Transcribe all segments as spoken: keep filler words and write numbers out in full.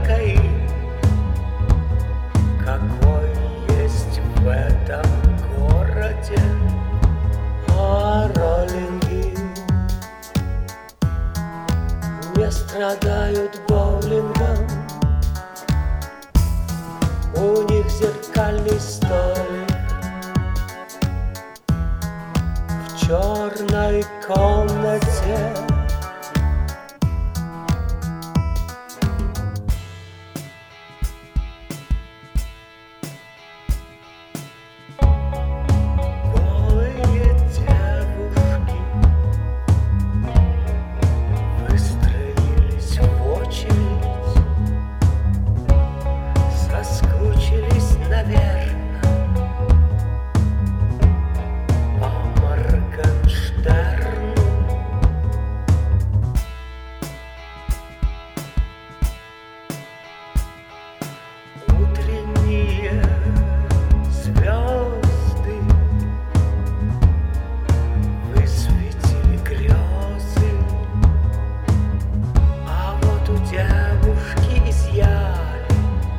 кокаин, какой есть в этом городе. А роллинги не страдают боулингом, у них зеркальный столик в черной комнате. Голые девушки выстроились в очередь, соскучились, наверно, по Моргенштерну. Утренние звезды высветили грезы, а вот у девушки изъяли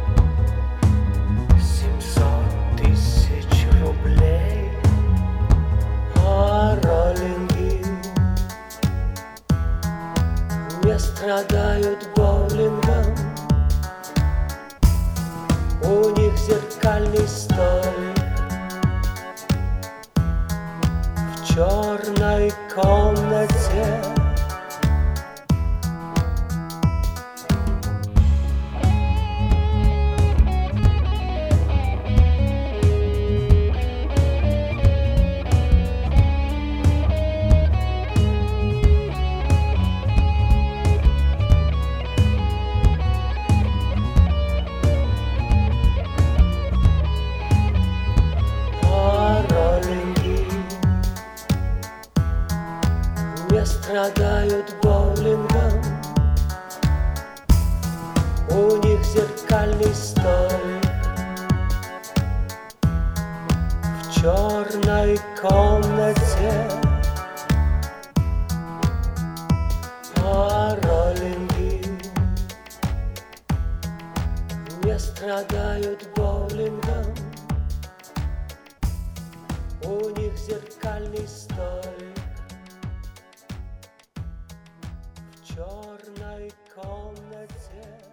семьсот тысяч рублей. А роллинги не страдают боулингом, у них зеркальный столик в черной комнате. Не страдают боулингом, у них зеркальный столик в черной комнате. А роллинги не страдают боулингом, у них зеркальный столик в черной комнате.